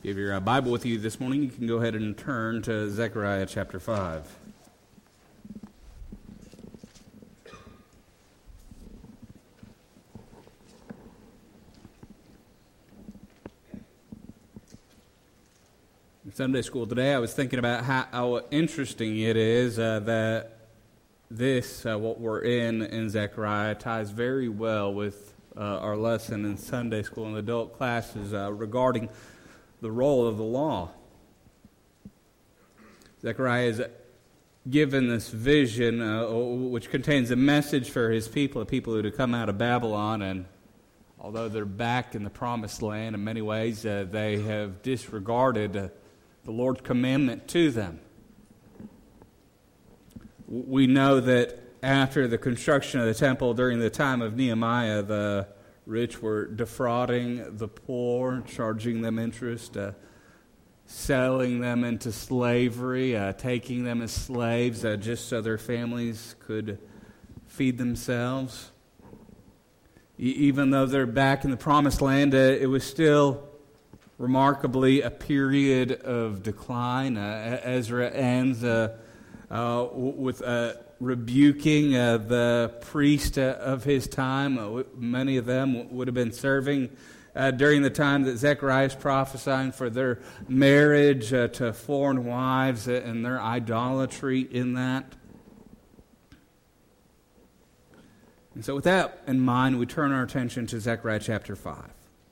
If you have your Bible with you this morning, you can go ahead and turn to Zechariah chapter 5. In Sunday school today, I was thinking about how interesting it is that this, what we're in Zechariah, ties very well with our lesson in Sunday school and adult classes regarding the role of the law. Zechariah is given this vision which contains a message for his people, the people who had come out of Babylon, and although they're back in the promised land, in many ways they have disregarded the Lord's commandment to them. We know that after the construction of the temple during the time of Nehemiah, the rich were defrauding the poor, charging them interest, selling them into slavery, taking them as slaves just so their families could feed themselves. Even though they're back in the promised land, it was still remarkably a period of decline. Ezra ends with rebuking the priest of his time. Many of them would have been serving during the time that Zechariah is prophesying for their marriage to foreign wives and their idolatry in that. And so with that in mind, we turn our attention to Zechariah chapter 5.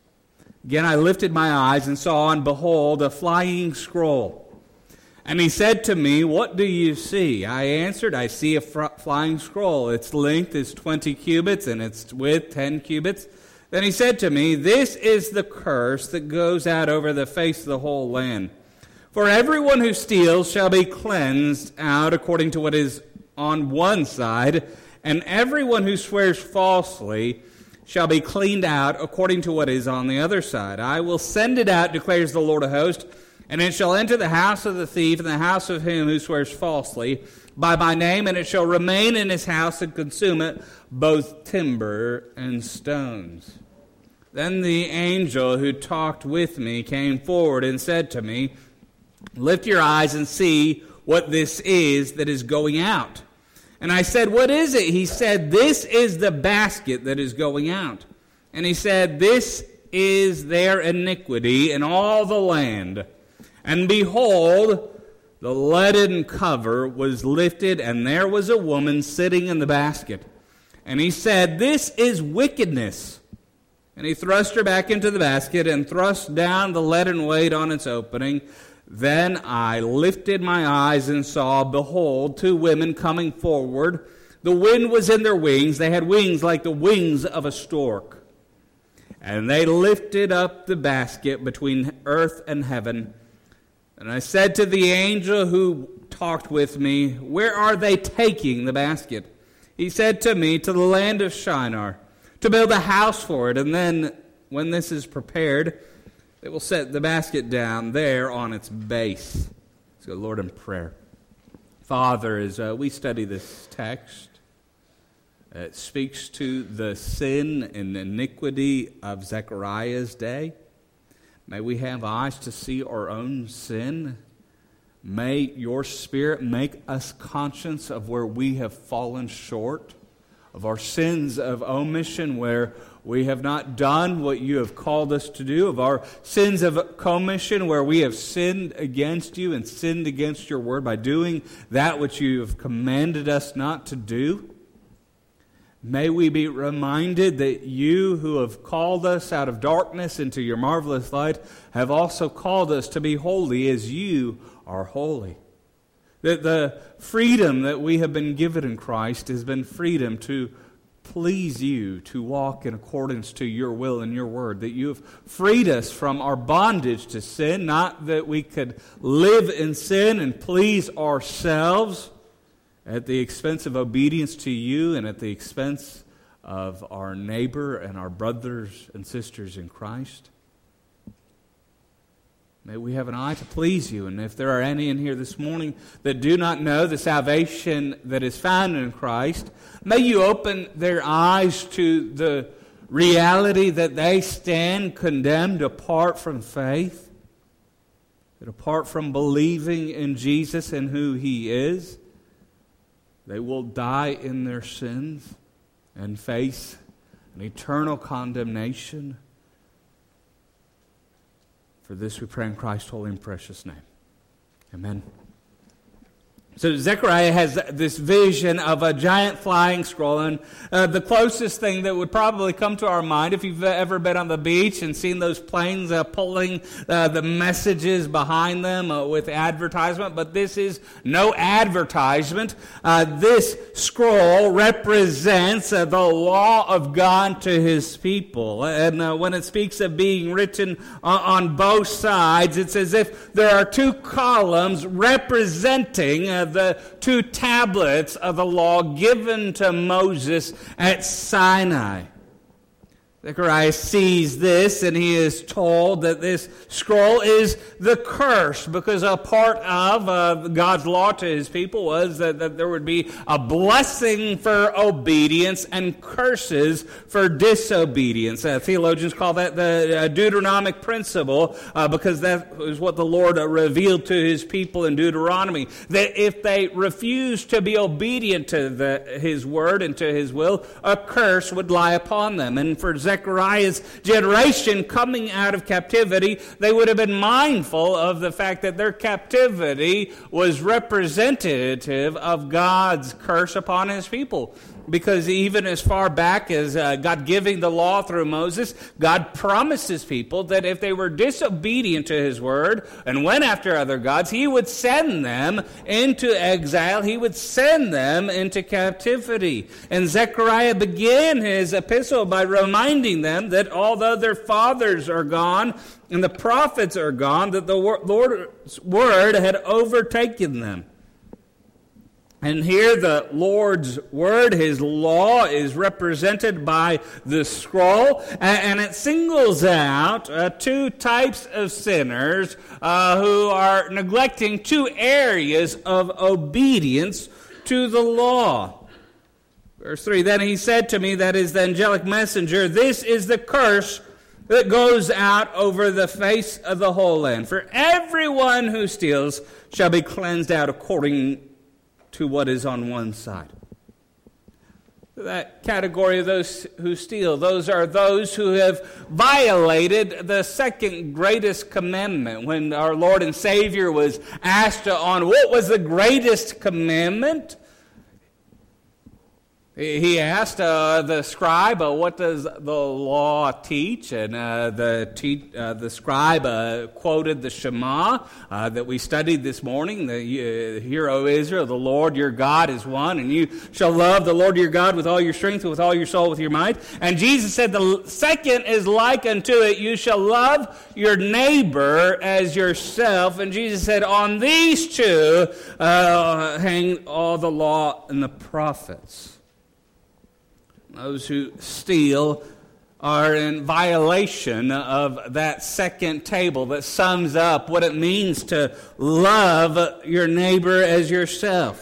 Again, I lifted my eyes and saw, and behold, a flying scroll. And he said to me, "What do you see?" I answered, "I see a flying scroll. Its length is 20 cubits, and its width 10 cubits. Then he said to me, "This is the curse that goes out over the face of the whole land. For everyone who steals shall be cleansed out according to what is on one side, and everyone who swears falsely shall be cleaned out according to what is on the other side. I will send it out, declares the Lord of hosts, and it shall enter the house of the thief and the house of him who swears falsely by my name, and it shall remain in his house and consume it, both timber and stones." Then the angel who talked with me came forward and said to me, "Lift your eyes and see what this is that is going out." And I said, "What is it?" He said, "This is the basket that is going out." And he said, "This is their iniquity in all the land." And behold, the leaden cover was lifted, and there was a woman sitting in the basket. And he said, "This is wickedness." And he thrust her back into the basket and thrust down the leaden weight on its opening. Then I lifted my eyes and saw, behold, two women coming forward. The wind was in their wings. They had wings like the wings of a stork. And they lifted up the basket between earth and heaven. And I said to the angel who talked with me, "Where are they taking the basket?" He said to me, "To the land of Shinar, to build a house for it. And then, when this is prepared, they will set the basket down there on its base." So, Lord, in prayer. Father, as we study this text, it speaks to the sin and iniquity of Zechariah's day. May we have eyes to see our own sin. May your Spirit make us conscious of where we have fallen short, of our sins of omission where we have not done what you have called us to do, of our sins of commission where we have sinned against you and sinned against your word by doing that which you have commanded us not to do. May we be reminded that you who have called us out of darkness into your marvelous light have also called us to be holy as you are holy. That the freedom that we have been given in Christ has been freedom to please you, to walk in accordance to your will and your word. That you have freed us from our bondage to sin, not that we could live in sin and please ourselves at the expense of obedience to you and at the expense of our neighbor and our brothers and sisters in Christ. May we have an eye to please you. And if there are any in here this morning that do not know the salvation that is found in Christ, may you open their eyes to the reality that they stand condemned apart from faith. that apart from believing in Jesus and who He is, they will die in their sins and face an eternal condemnation. For this we pray in Christ's holy and precious name. Amen. So Zechariah has this vision of a giant flying scroll, and the closest thing that would probably come to our mind, if you've ever been on the beach and seen those planes pulling the messages behind them with advertisement, but this is no advertisement. This scroll represents the law of God to His people, and when it speaks of being written on both sides, it's as if there are two columns representing the two tablets of the law given to Moses at Sinai. Zechariah sees this, and he is told that this scroll is the curse, because a part of God's law to His people was that there would be a blessing for obedience and curses for disobedience. Theologians call that the Deuteronomic principle, because that is what the Lord revealed to His people in Deuteronomy, that if they refused to be obedient to His word and to His will, a curse would lie upon them. And for Zechariah's generation coming out of captivity, they would have been mindful of the fact that their captivity was representative of God's curse upon His people. Because even as far back as God giving the law through Moses, God promised His people that if they were disobedient to His word and went after other gods, He would send them into exile. He would send them into captivity. And Zechariah began his epistle by reminding them that although their fathers are gone and the prophets are gone, that the Lord's word had overtaken them. And here the Lord's word, His law, is represented by the scroll, and it singles out two types of sinners who are neglecting two areas of obedience to the law. Verse 3, then He said to me, that is the angelic messenger, this is the curse that goes out over the face of the whole land. For everyone who steals shall be cleansed out according to what is on one side. That category of those who steal, those are those who have violated the second greatest commandment. When our Lord and Savior was asked on what was the greatest commandment, He asked the scribe, what does the law teach? And the scribe quoted the Shema that we studied this morning. Hear, O Israel, the Lord your God is one, and you shall love the Lord your God with all your strength, with all your soul, with your might. And Jesus said, the second is like unto it, you shall love your neighbor as yourself. And Jesus said, on these two hang all the law and the prophets. Those who steal are in violation of that second table that sums up what it means to love your neighbor as yourself.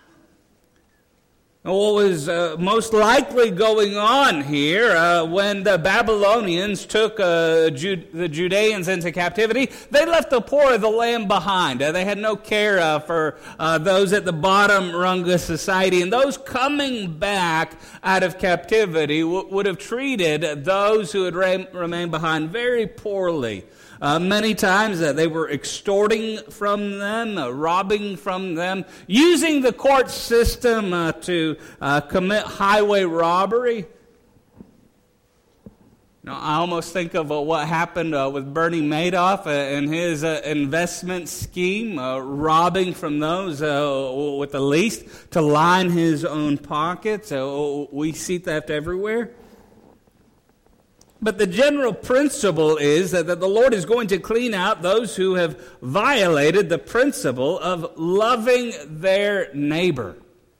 What was most likely going on here when the Babylonians took the Judeans into captivity, they left the poor of the land behind. They had no care for those at the bottom rung of society. And those coming back out of captivity would have treated those who had remained behind very poorly. Many times they were extorting from them, robbing from them, using the court system to commit highway robbery. Now, I almost think of what happened with Bernie Madoff and his investment scheme, robbing from those with the least to line his own pockets. We see theft everywhere. But the general principle is that the Lord is going to clean out those who have violated the principle of loving their neighbor.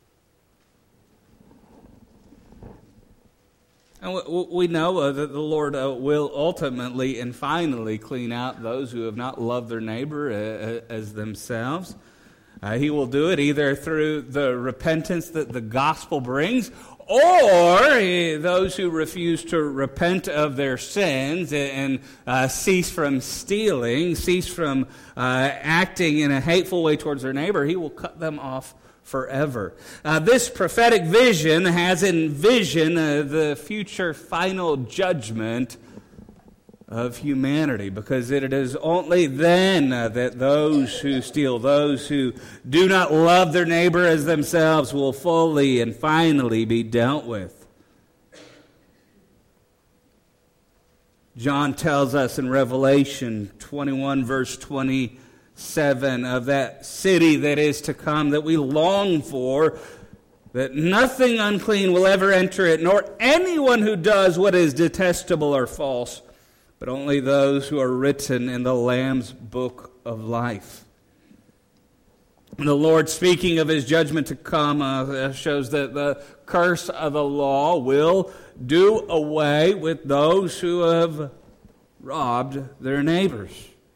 And we know that the Lord will ultimately and finally clean out those who have not loved their neighbor as themselves. He will do it either through the repentance that the gospel brings, or those who refuse to repent of their sins and cease from stealing, cease from acting in a hateful way towards their neighbor, he will cut them off forever. This prophetic vision has envisioned the future final judgment of humanity, because it is only then that those who steal, those who do not love their neighbor as themselves, will fully and finally be dealt with. John tells us in Revelation 21 verse 27 of that city that is to come, that we long for, that nothing unclean will ever enter it, nor anyone who does what is detestable or false, but only those who are written in the Lamb's book of life. The Lord, speaking of his judgment to come, shows that the curse of the law will do away with those who have robbed their neighbors.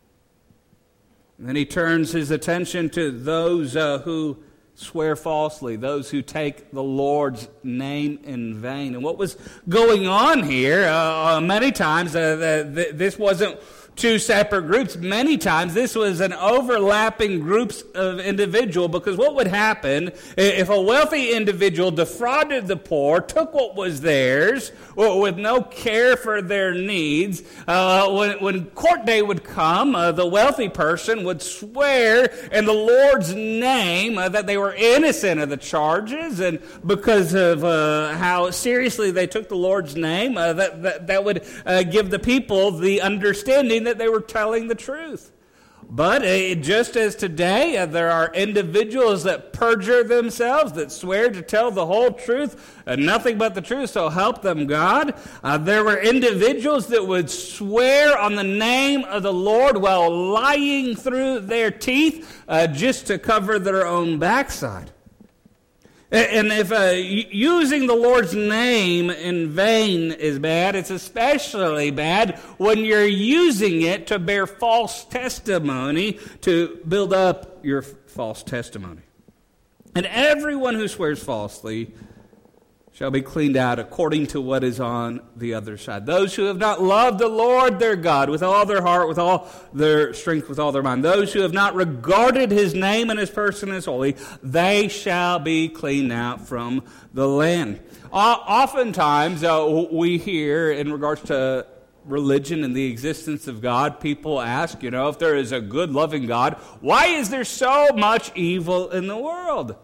And then he turns his attention to those who swear falsely, those who take the Lord's name in vain. And what was going on here, many times, this wasn't two separate groups. Many times this was an overlapping groups of individuals, because what would happen if a wealthy individual defrauded the poor, took what was theirs with no care for their needs, when court day would come, the wealthy person would swear in the Lord's name that they were innocent of the charges, and because of how seriously they took the Lord's name, that would give the people the understanding that they were telling the truth. But just as today, there are individuals that perjure themselves, that swear to tell the whole truth and nothing but the truth, so help them God. There were individuals that would swear on the name of the Lord while lying through their teeth just to cover their own backside. And if using the Lord's name in vain is bad, it's especially bad when you're using it to bear false testimony, to build up your false testimony. And everyone who swears falsely shall be cleaned out according to what is on the other side. Those who have not loved the Lord their God with all their heart, with all their strength, with all their mind, those who have not regarded his name and his person as holy, they shall be cleaned out from the land. Oftentimes we hear in regards to religion and the existence of God, people ask, if there is a good, loving God, why is there so much evil in the world?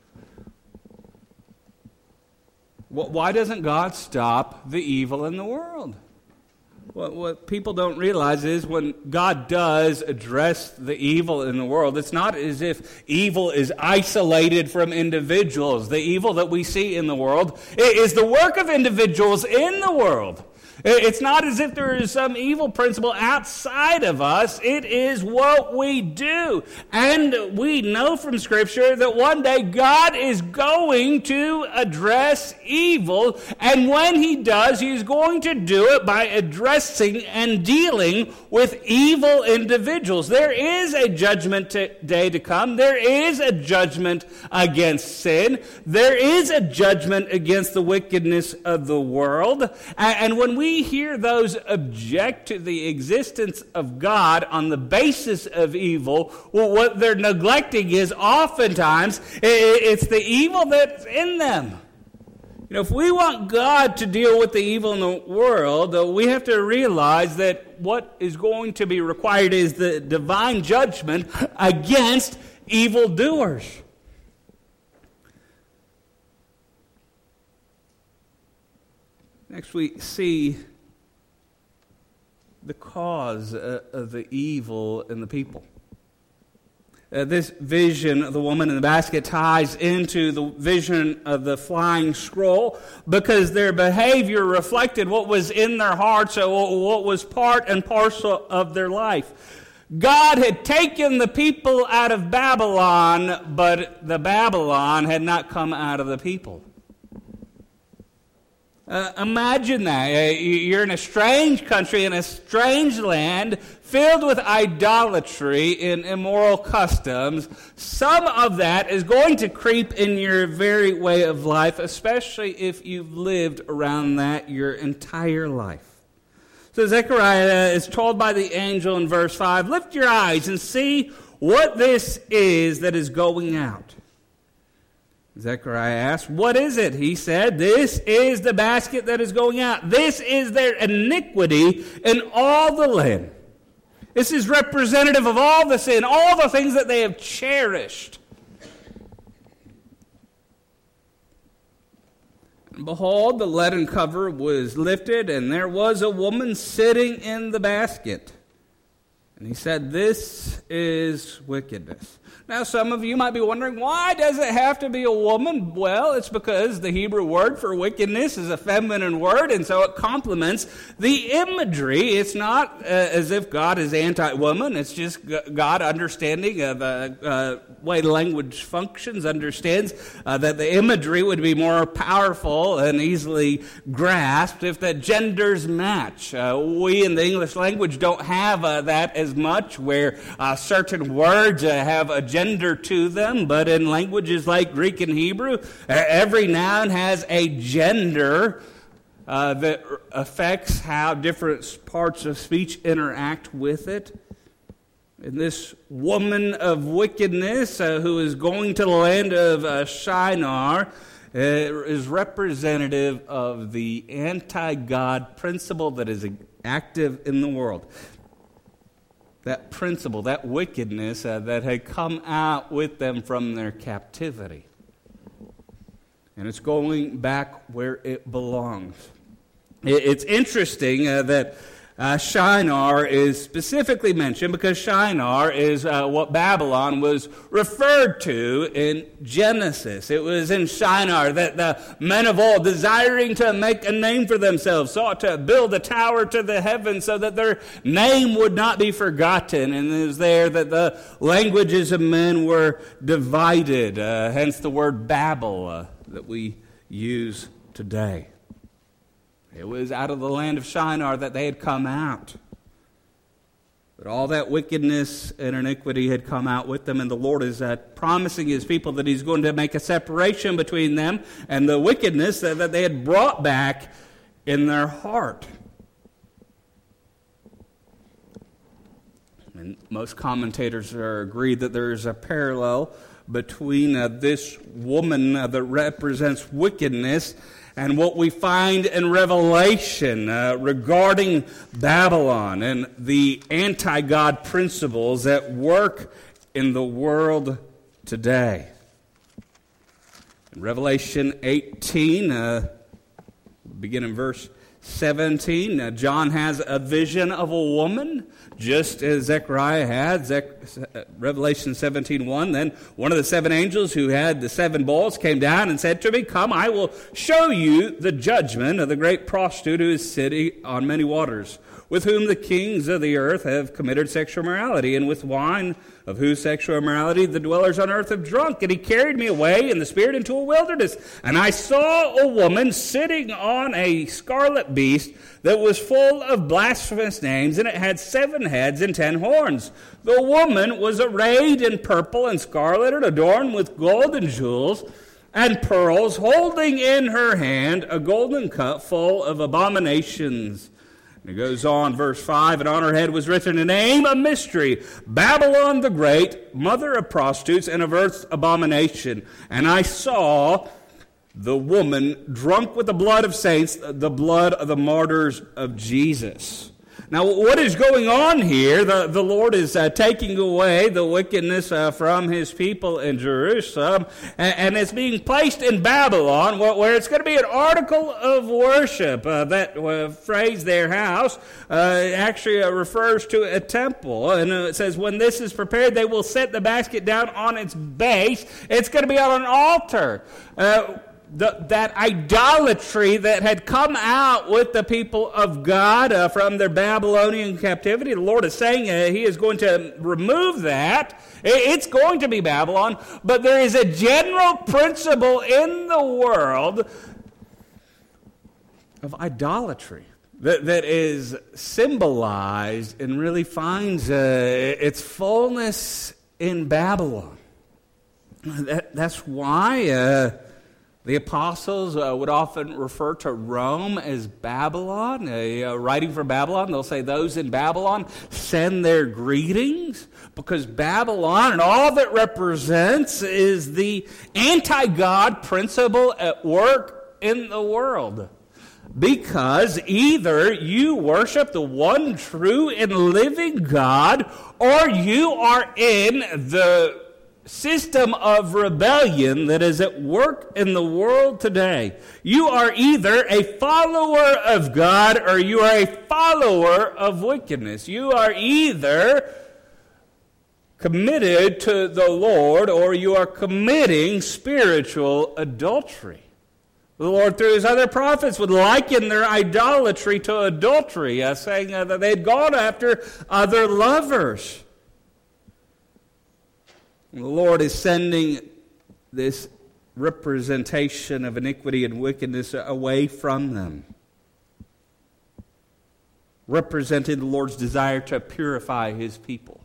Why doesn't God stop the evil in the world? What people don't realize is when God does address the evil in the world, it's not as if evil is isolated from individuals. The evil that we see in the world is the work of individuals in the world. It's not as if there is some evil principle outside of us. It is what we do. And we know from Scripture that one day God is going to address evil. And when he does, he's going to do it by addressing and dealing with evil individuals. There is a judgment day to come. There is a judgment against sin. There is a judgment against the wickedness of the world. And when we hear those object to the existence of God on the basis of evil, well, what they're neglecting is oftentimes it's the evil that's in them. If we want God to deal with the evil in the world, we have to realize that what is going to be required is the divine judgment against evildoers. Next, we see the cause of the evil in the people. This vision of the woman in the basket ties into the vision of the flying scroll, because their behavior reflected what was in their hearts, what was part and parcel of their life. God had taken the people out of Babylon, but the Babylon had not come out of the people. Imagine that. You're in a strange country, in a strange land, filled with idolatry and immoral customs. Some of that is going to creep in your very way of life, especially if you've lived around that your entire life. So Zechariah is told by the angel in verse 5, lift your eyes and see what this is that is going out. Zechariah asked, what is it? He said, this is the basket that is going out. This is their iniquity in all the land. This is representative of all the sin, all the things that they have cherished. And behold, the leaden cover was lifted, and there was a woman sitting in the basket. And he said, this is wickedness. Now, some of you might be wondering, why does it have to be a woman? Well, it's because the Hebrew word for wickedness is a feminine word, and so it complements the imagery. It's not as if God is anti-woman. It's just God understanding of the way language functions, understands that the imagery would be more powerful and easily grasped if the genders match. We in the English language don't have that as much, where certain words have a gender to them, but in languages like Greek and Hebrew, every noun has a gender that affects how different parts of speech interact with it. And this woman of wickedness who is going to the land of Shinar is representative of the anti-God principle that is active in the world. That principle, that wickedness that had come out with them from their captivity. And it's going back where it belongs. It's interesting that Shinar is specifically mentioned because Shinar is what Babylon was referred to in Genesis. It was in Shinar that the men of old, desiring to make a name for themselves, sought to build a tower to the heavens so that their name would not be forgotten. And it was there that the languages of men were divided, hence the word Babel that we use today. It was out of the land of Shinar that they had come out. But all that wickedness and iniquity had come out with them, and the Lord is promising His people that He's going to make a separation between them and the wickedness that they had brought back in their heart. And most commentators are agreed that there is a parallel between this woman that represents wickedness and what we find in Revelation regarding Babylon and the anti-God principles that work in the world today. In Revelation 18, begin in verse 17, John has a vision of a woman, just as Zechariah had. Revelation 17:1. Then one of the seven angels who had the seven bowls came down and said to me, come, I will show you the judgment of the great prostitute who is sitting on many waters, with whom the kings of the earth have committed sexual immorality, and with wine of whose sexual immorality the dwellers on earth have drunk. And he carried me away in the spirit into a wilderness. And I saw a woman sitting on a scarlet beast that was full of blasphemous names, and it had 7 heads and 10 horns. The woman was arrayed in purple and scarlet and adorned with gold and jewels and pearls, holding in her hand a golden cup full of abominations. And it goes on, verse 5, and on her head was written a name, a mystery, Babylon the Great, mother of prostitutes and of earth's abomination. And I saw the woman drunk with the blood of saints, the blood of the martyrs of Jesus. Now, what is going on here? The Lord is taking away the wickedness from His people in Jerusalem, and it's being placed in Babylon, where it's going to be an article of worship. That phrase, their house, actually refers to a temple. And it says, when this is prepared, they will set the basket down on its base. It's going to be on an altar. That idolatry that had come out with the people of God from their Babylonian captivity, the Lord is saying He is going to remove that. It's going to be Babylon, but there is a general principle in the world of idolatry that is symbolized and really finds its fullness in Babylon. That's why the apostles would often refer to Rome as Babylon. Writing for Babylon, they'll say those in Babylon send their greetings, because Babylon and all that represents is the anti-God principle at work in the world. Because either you worship the one true and living God, or you are in the system of rebellion that is at work in the world today. You are either a follower of God or you are a follower of wickedness. You are either committed to the Lord or you are committing spiritual adultery. The Lord, through his other prophets, would liken their idolatry to adultery, saying that they had gone after other lovers. The Lord is sending this representation of iniquity and wickedness away from them, representing the Lord's desire to purify his people.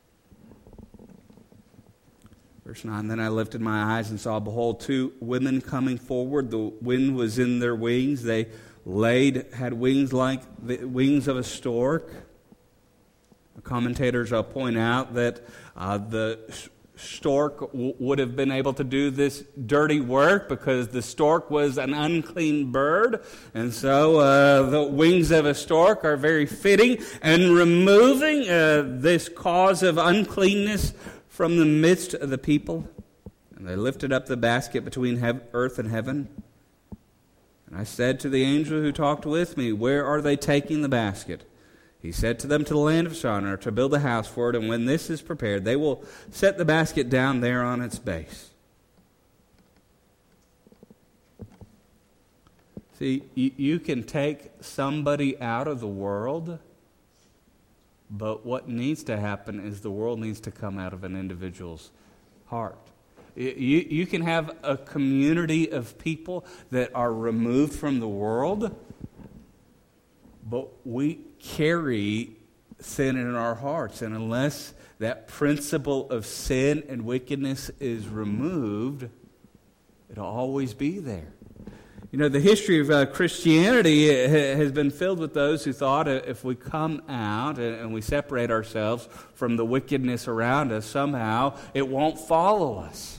Verse 9, then I lifted my eyes and saw, behold, two women coming forward. The wind was in their wings. They had wings like the wings of a stork. The commentators point out that the stork would have been able to do this dirty work because the stork was an unclean bird. And so the wings of a stork are very fitting and removing this cause of uncleanness from the midst of the people. And they lifted up the basket between earth and heaven. And I said to the angel who talked with me, where are they taking the basket? He said to them, to the land of Shinar, to build a house for it, and when this is prepared, they will set the basket down there on its base. See, you can take somebody out of the world, but what needs to happen is the world needs to come out of an individual's heart. You can have a community of people that are removed from the world, but we carry sin in our hearts. And unless that principle of sin and wickedness is removed, it'll always be there. You know, the history of Christianity has been filled with those who thought if we come out and we separate ourselves from the wickedness around us, somehow it won't follow us.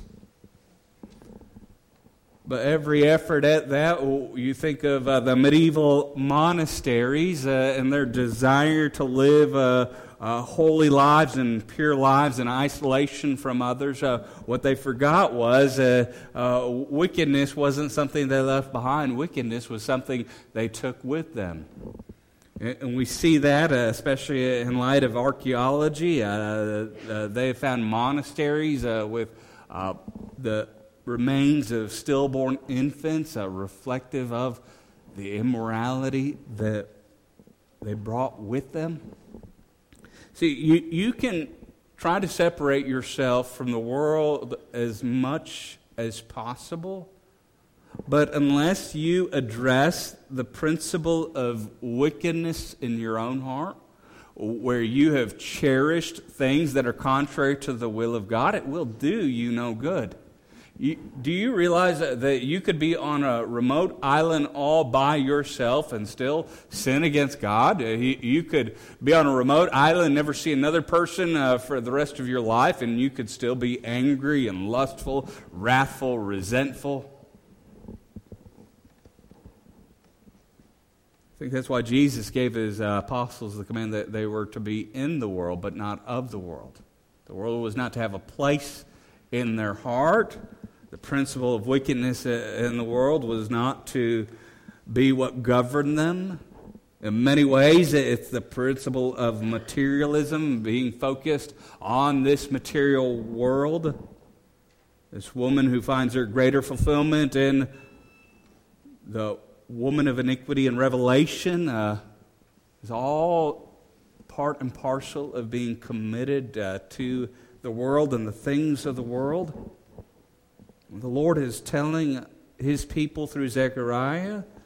But every effort at that, you think of the medieval monasteries and their desire to live holy lives and pure lives in isolation from others. What they forgot was wickedness wasn't something they left behind. Wickedness was something they took with them. And we see that, especially in light of archaeology. They have found monasteries with the remains of stillborn infants, reflective of the immorality that they brought with them. See, you can try to separate yourself from the world as much as possible, but unless you address the principle of wickedness in your own heart, where you have cherished things that are contrary to the will of God, it will do you no good. Do you realize that you could be on a remote island all by yourself and still sin against God? You could be on a remote island, never see another person for the rest of your life, and you could still be angry and lustful, wrathful, resentful. I think that's why Jesus gave his apostles the command that they were to be in the world, but not of the world. The world was not to have a place in their heart. The principle of wickedness in the world was not to be what governed them. In many ways, it's the principle of materialism, being focused on this material world. This woman who finds her greater fulfillment in the woman of iniquity in Revelation is all part and parcel of being committed to the world and the things of the world. The Lord is telling his people through Zechariah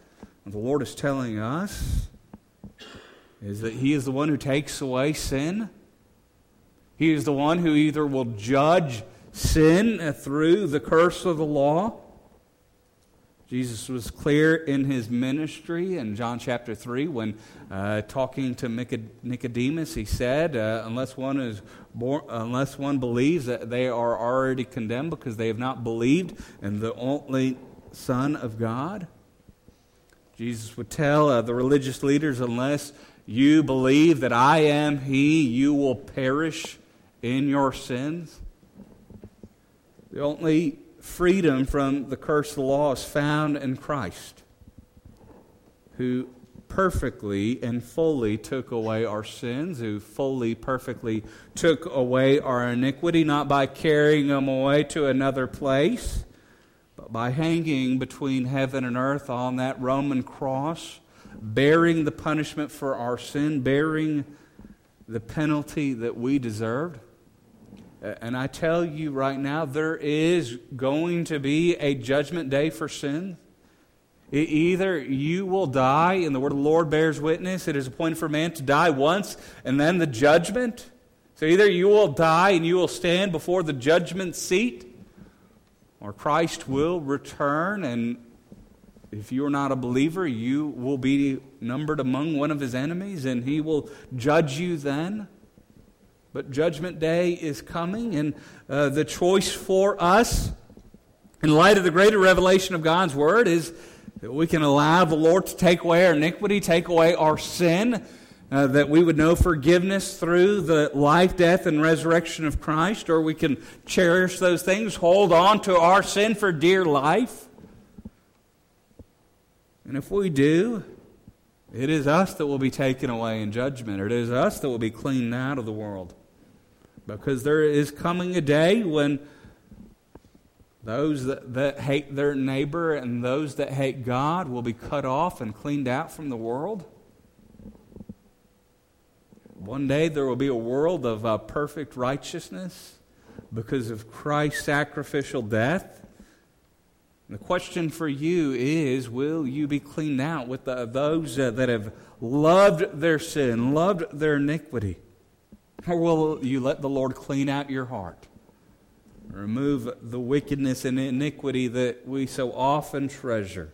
What the Lord is telling us is that He is the one who takes away sin. He is the one who either will judge sin through the curse of the law. Jesus was clear in His ministry in John chapter 3 when talking to Nicodemus, He said, unless one believes that they are already condemned because they have not believed in the only Son of God. Jesus would tell the religious leaders, unless you believe that I am He, you will perish in your sins. The only freedom from the curse of the law is found in Christ, who perfectly and fully took away our sins, who fully, perfectly took away our iniquity, not by carrying them away to another place, but by hanging between heaven and earth on that Roman cross, bearing the punishment for our sin, bearing the penalty that we deserved. And I tell you right now, there is going to be a judgment day for sin. Either you will die, and the word of the Lord bears witness, it is appointed for man to die once, and then the judgment. So either you will die and you will stand before the judgment seat, or Christ will return, and if you are not a believer, you will be numbered among one of His enemies, and He will judge you then. But Judgment Day is coming, and the choice for us, in light of the greater revelation of God's Word, is that we can allow the Lord to take away our iniquity, take away our sin, that we would know forgiveness through the life, death, and resurrection of Christ, or we can cherish those things, hold on to our sin for dear life. And if we do, it is us that will be taken away in judgment. It is us that will be cleaned out of the world. Because there is coming a day when those that hate their neighbor and those that hate God will be cut off and cleaned out from the world. One day there will be a world of perfect righteousness because of Christ's sacrificial death. And the question for you is, will you be cleaned out with those that have loved their sin, loved their iniquity? Or will you let the Lord clean out your heart? Remove the wickedness and iniquity that we so often treasure,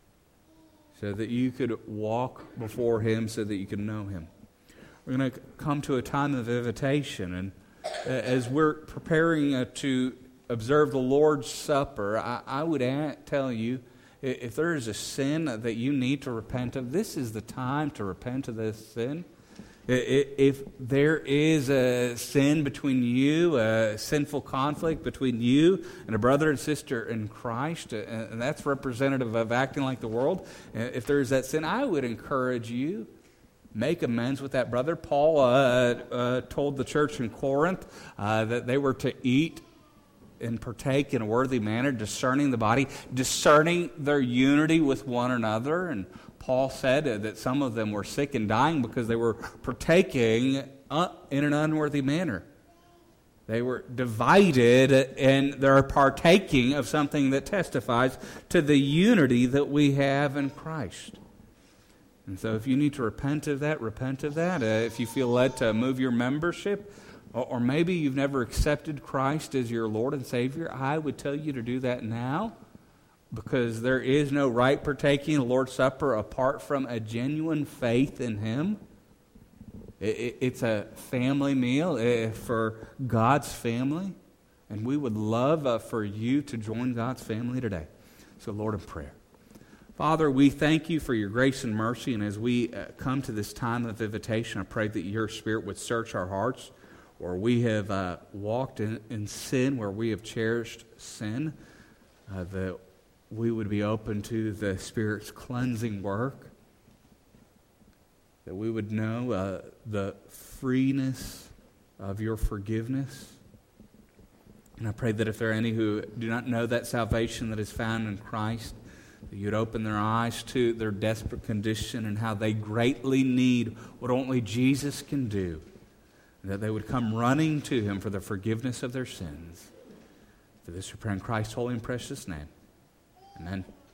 so that you could walk before Him, so that you can know Him. We're going to come to a time of invitation, and as we're preparing to observe the Lord's Supper, I would tell you, if there is a sin that you need to repent of, this is the time to repent of this sin. If there is a sin between you, a sinful conflict between you and a brother and sister in Christ, and that's representative of acting like the world, if there is that sin, I would encourage you, make amends with that brother. Paul told the church in Corinth that they were to eat and partake in a worthy manner, discerning the body, discerning their unity with one another. And Paul said that some of them were sick and dying because they were partaking in an unworthy manner. They were divided, and they're partaking of something that testifies to the unity that we have in Christ. And so if you need to repent of that, repent of that. If you feel led to move your membership, or maybe you've never accepted Christ as your Lord and Savior, I would tell you to do that now, because there is no right partaking of the Lord's Supper apart from a genuine faith in Him. It's a family meal for God's family, and we would love for you to join God's family today. So, Lord, in prayer. Father, we thank you for your grace and mercy, and as we come to this time of invitation, I pray that your Spirit would search our hearts where we have walked in sin, where we have cherished sin, that we would be open to the Spirit's cleansing work, that we would know the freeness of your forgiveness. And I pray that if there are any who do not know that salvation that is found in Christ, that you'd open their eyes to their desperate condition and how they greatly need what only Jesus can do, and that they would come running to Him for the forgiveness of their sins. For this we pray in Christ's holy and precious name. Amen.